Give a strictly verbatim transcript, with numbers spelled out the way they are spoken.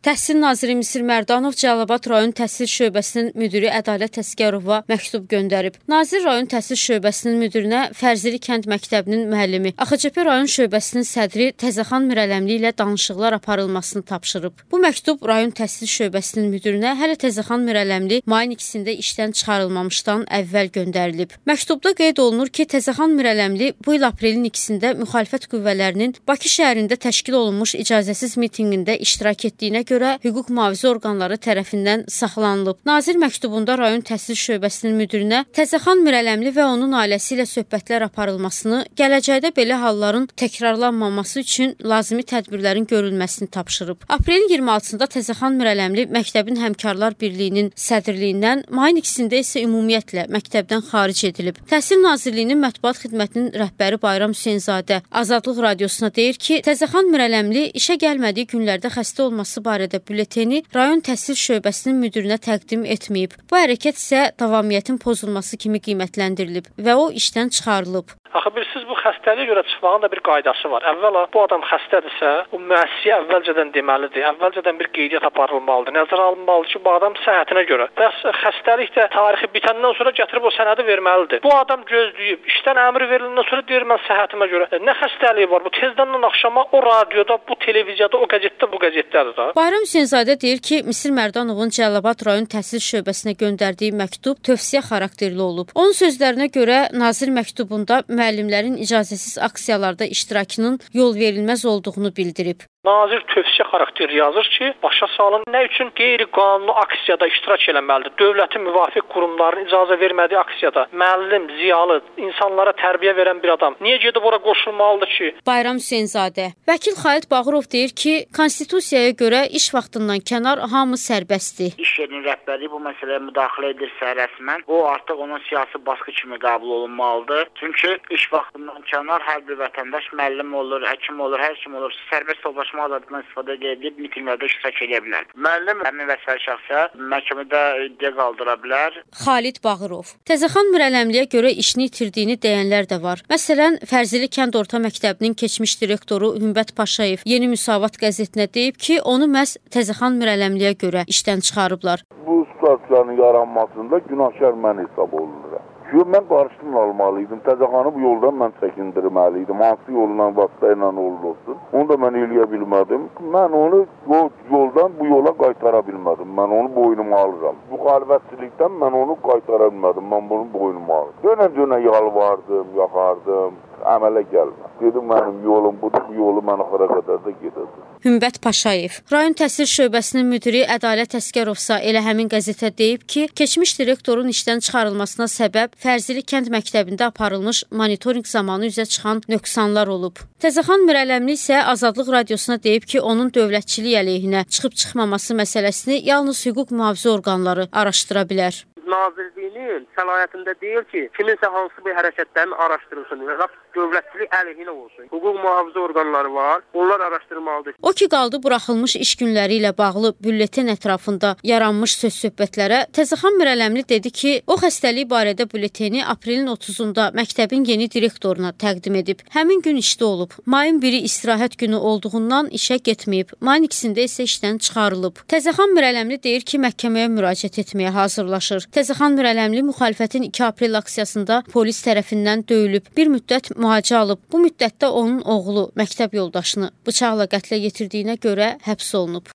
Təhsil naziri Misir Mərdanov Cəlilabad rayon təhsil şöbəsinin müdiri Ədalət Əsgərova məktub göndərib. Nazir rayon təhsil şöbəsinin müdirinə Fərzili kənd məktəbinin müəllimi, A X C P rayon şöbəsinin sədri Təzəxan Mirələmli ilə danışıqlar aparılmasını tapşırıb. Bu məktub rayon təhsil şöbəsinin müdirinə hələ Təzəxan Mirələmli mayın ikisində işdən çıxarılmamışdan əvvəl göndərilib. Məktubda qeyd olunur ki, Təzəxan Mirələmli bu il aprelin ikisində müxalifət qüvvələrinin Bakı şəhərində təşkil olunmuş icazəsiz mitinqində iştirak etdiyinə görə görə hüquq mühafizə orqanları tərəfindən saxlanılıb. Nazir məktubunda rayon təhsil şöbəsinin müdirinə Təzəxan Mirələmli və onun ailəsi ilə söhbətlər aparılmasını, gələcəkdə belə halların təkrarlanmaması üçün lazımi tədbirlərin görülməsini tapşırıb. Aprelin iyirmi altısında Təzəxan Mirələmli məktəbin Həmkarlar Birliyinin sədrliyindən, mayın ikisində isə ümumiyyətlə məktəbdən xaric edilib. Təhsil Nazirliyinin mətbuat xidmətinin rəhbəri Bayram Hüseynzadə Azadlıq Radiosuna deyir ki, Təzəxan Mirələmli işə gəlmədiyi günlərdə xəstə olması barədə bülleteni rayon təhsil şöbəsinin müdirinə təqdim etməyib. Bu hərəkət isə davamiyyətin pozulması kimi qiymətləndirilib və o işdən çıxarılıb. Axı bilirsiniz, bu xəstəliyə görə çıxmağın da bir qaydası var. Əvvəla bu adam xəstədirsə, o müəssisəyə əvvəlcədən deməlidir. Əvvəlcədən bir qeydiyyat aparılmalıdır. Nəzərə alınmalıdır ki, bu adam səhhətinə görə. Bəs xəstəlik də tarixi bitəndən sonra gətirib o sənədi verməlidir. Bu adam gözləyib, işdən əmr veriləndən sonra deyir mən səhhətimə görə. Nə xəstəliyi var? Bu tezdən axşama o radioda, bu televiziyada, o qəzetdə, bu qəzetdədir da. Bayram Hüseynzadə deyir ki, Misir Mərdanovun Cəlilabad rayon təhsil şöbəsinə göndərdiyi məktub tövsiyə xarakterli olub. Onun sözlərinə görə nazir məktubunda müəllimlərin icazəsiz aksiyalarda iştirakının yol verilməz olduğunu bildirib. Nazir tövsiyə xarakteri yazır ki, başa salın nə üçün qeyri-qanuni aksiyada iştirak eləməlidir? Dövlətin müvafiq qurumlarının icazə vermədiyi aksiyada müəllim, ziyalı, insanlara tərbiyə verən bir adam niyə gedib ora qoşulmalıdır ki? Bayram Hüseynzadə. Vəkil Xalid Bağırov deyir ki, konstitusiyaya görə iş vaxtından kənar hamı sərbəstdir. İş yerinin rəhbərliyi bu məsələyə müdaxilə edirsə rəsmən, o artıq onun siyasi baskı kimi qəbul olunmalıdır. Çünki iş vaxtından kənar hər bir vətəndaş müəllim olur, həkim olur, hər kim olur, sərbəst toplaşma azadlığından istifadə edib mitinqlərdə iştirak edə bilər. Müəllim həmin vəsait şəxsə məhkəmədə iddia qaldıra bilər. Xalid Bağırov. Təzəxan Mirələmliyə görə işini itirdiyini deyənlər də var. Məsələn, Fərzili kənd orta məktəbinin keçmiş direktoru Hümbət Paşayev Yeni Müsavat qəzetinə deyib ki, onu məhz Təzəxan Mirələmliyə görə işdən çıxarıblar. Bu situasiyanın yaranmasında günahkar mən hesab olunuram. Çünki mən barışdırma almalıydım. Təzəxanı bu yoldan mən çəkindirməliydim. Hansı yolla, vasitə ilə olursun. Onu da mən eləyə bilmədim. Mən onu o yoldan bu yola qaytara bilmədim. Mən onu boynuma alıram. Müxalifətçilikdən mən onu qaytara bilmədim. Mən bunu boynuma alırım. Dönə-dönə yalvardım, yaxardım. Əmələ gəlmə. Dedim, mənim yolum budur, bu yolu mən axıra qədər də gedəcəm. Hümbət Paşayev. Rayon təhsil şöbəsinin müdiri Ədalət Əsgərovsa elə həmin qəzetə deyib ki, keçmiş direktorun işdən çıxarılmasına səbəb Fərzili kənd məktəbində aparılmış monitorinq zamanı üzə çıxan nöqsanlar olub. Təzəxan Mirələmli isə Azadlıq Radiosuna deyib ki, onun dövlətçilik əleyhinə çıxıb-çıxmaması məsələsini yalnız hüquq mühafizə orqanları araşdıra bilər. Nazirliyinin səlahiyyətində deyil ki, kiminsə hansı bir hərəkətlərin araşdırılsın və dövlətçilik əleyhinə olsun. Hüquq mühafizə orqanları var, onlar araşdırmalıdır. O ki, qaldı buraxılmış iş günləri ilə bağlı bülletin ətrafında yaranmış söz-söhbətlərə, Təzəxan Mirələmli dedi ki, o xəstəlik barədə bülleteni aprelin otuzunda məktəbin yeni direktoruna təqdim edib. Həmin gün işdə olub. Mayın biri istirahət günü olduğundan işə getməyib. Mayın ikisində isə işdən çıxarılıb. Təzəxan Mirələmli deyir ki, məhkəməyə müraciət etməyə hazırlaşır. Təzəxan Mirələmli müxalifətin iki aprel aksiyasında polis tərəfindən döyülüb. Bir müddət müalicə alıb. Bu müddətdə onun oğlu məktəb yoldaşını bıçaqla qətlə yetirdiyinə görə həbs olunub.